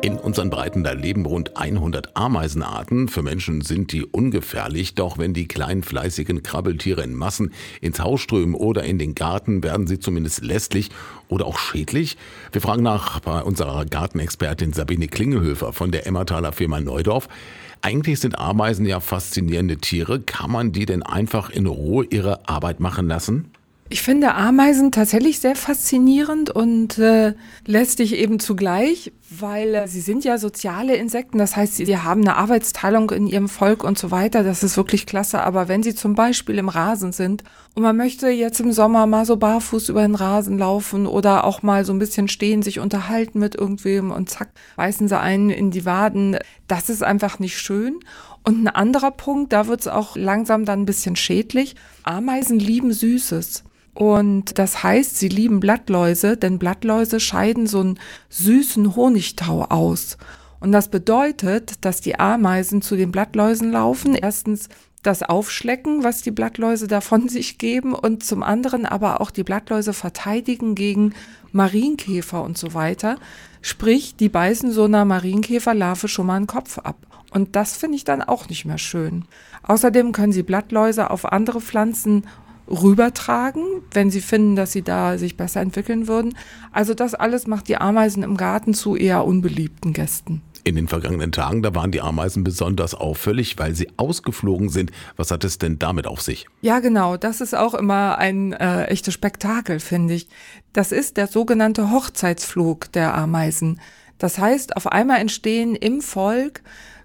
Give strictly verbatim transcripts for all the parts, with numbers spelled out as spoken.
In unseren Breiten, da leben rund hundert Ameisenarten. Für Menschen sind die ungefährlich, doch wenn die kleinen fleißigen Krabbeltiere in Massen ins Haus strömen oder in den Garten, werden sie zumindest lästig oder auch schädlich. Wir fragen nach bei unserer Gartenexpertin Sabine Klingelhöfer von der Emmertaler Firma Neudorf. Eigentlich sind Ameisen ja faszinierende Tiere. Kann man die denn einfach in Ruhe ihre Arbeit machen lassen? Ich finde Ameisen tatsächlich sehr faszinierend und äh, lästig eben zugleich, weil äh, sie sind ja soziale Insekten, das heißt, sie, sie haben eine Arbeitsteilung in ihrem Volk und so weiter, das ist wirklich klasse, aber wenn sie zum Beispiel im Rasen sind und man möchte jetzt im Sommer mal so barfuß über den Rasen laufen oder auch mal so ein bisschen stehen, sich unterhalten mit irgendwem und zack, beißen sie einen in die Waden, das ist einfach nicht schön. Und ein anderer Punkt, da wird es auch langsam dann ein bisschen schädlich, Ameisen lieben Süßes. Und das heißt, sie lieben Blattläuse, denn Blattläuse scheiden so einen süßen Honigtau aus. Und das bedeutet, dass die Ameisen zu den Blattläusen laufen. Erstens das Aufschlecken, was die Blattläuse da von sich geben und zum anderen aber auch die Blattläuse verteidigen gegen Marienkäfer und so weiter. Sprich, die beißen so einer Marienkäferlarve schon mal einen Kopf ab. Und das finde ich dann auch nicht mehr schön. Außerdem können sie Blattläuse auf andere Pflanzen rübertragen, wenn sie finden, dass sie da sich besser entwickeln würden. Also das alles macht die Ameisen im Garten zu eher unbeliebten Gästen. In den vergangenen Tagen, da waren die Ameisen besonders auffällig, weil sie ausgeflogen sind. Was hat es denn damit auf sich? Ja, genau. Das ist auch immer ein äh, echtes Spektakel, finde ich. Das ist der sogenannte Hochzeitsflug der Ameisen. Das heißt, auf einmal entstehen im Volk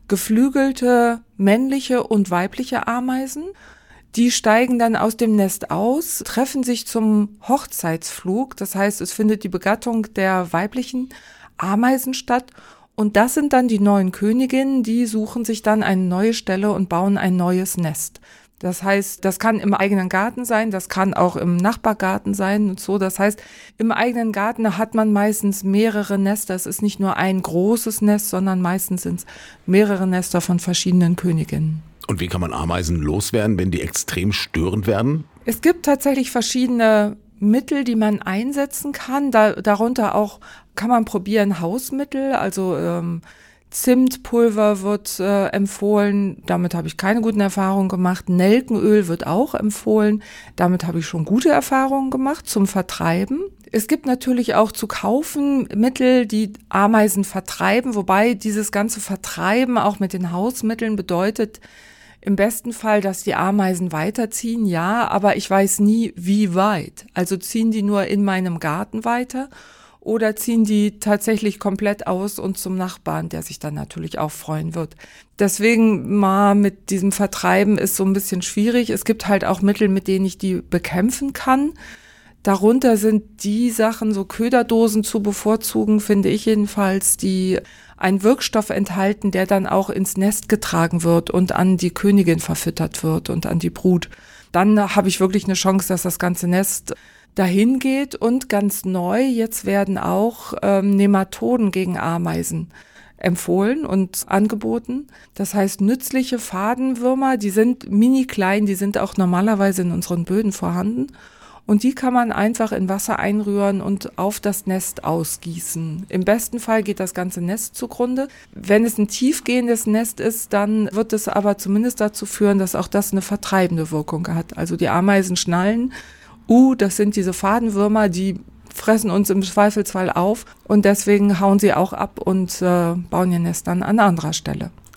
geflügelte männliche und weibliche Ameisen. Die steigen dann aus dem Nest aus, treffen sich zum Hochzeitsflug. Das heißt, es findet die Begattung der weiblichen Ameisen statt. Und das sind dann die neuen Königinnen, die suchen sich dann eine neue Stelle und bauen ein neues Nest. Das heißt, das kann im eigenen Garten sein, das kann auch im Nachbargarten sein und so. Das heißt, im eigenen Garten hat man meistens mehrere Nester. Es ist nicht nur ein großes Nest, sondern meistens sind es mehrere Nester von verschiedenen Königinnen. Und wie kann man Ameisen loswerden, wenn die extrem störend werden? Es gibt tatsächlich verschiedene Mittel, die man einsetzen kann. Da, darunter auch kann man probieren Hausmittel, also ähm, Zimtpulver wird äh, empfohlen, damit habe ich keine guten Erfahrungen gemacht. Nelkenöl wird auch empfohlen, damit habe ich schon gute Erfahrungen gemacht zum Vertreiben. Es gibt natürlich auch zu kaufen Mittel, die Ameisen vertreiben, wobei dieses ganze Vertreiben auch mit den Hausmitteln bedeutet, im besten Fall, dass die Ameisen weiterziehen, ja, aber ich weiß nie, wie weit. Also ziehen die nur in meinem Garten weiter oder ziehen die tatsächlich komplett aus und zum Nachbarn, der sich dann natürlich auch freuen wird. Deswegen mal mit diesem Vertreiben ist so ein bisschen schwierig. Es gibt halt auch Mittel, mit denen ich die bekämpfen kann. Darunter sind die Sachen, so Köderdosen zu bevorzugen, finde ich jedenfalls, die einen Wirkstoff enthalten, der dann auch ins Nest getragen wird und an die Königin verfüttert wird und an die Brut. Dann habe ich wirklich eine Chance, dass das ganze Nest dahin geht. Und ganz neu, jetzt werden auch ähm, Nematoden gegen Ameisen empfohlen und angeboten. Das heißt, nützliche Fadenwürmer, die sind mini klein, die sind auch normalerweise in unseren Böden vorhanden. Und die kann man einfach in Wasser einrühren und auf das Nest ausgießen. Im besten Fall geht das ganze Nest zugrunde. Wenn es ein tiefgehendes Nest ist, dann wird es aber zumindest dazu führen, dass auch das eine vertreibende Wirkung hat. Also die Ameisen schnallen, uh, das sind diese Fadenwürmer, die fressen uns im Zweifelsfall auf und deswegen hauen sie auch ab und äh, bauen ihr Nest dann an anderer Stelle.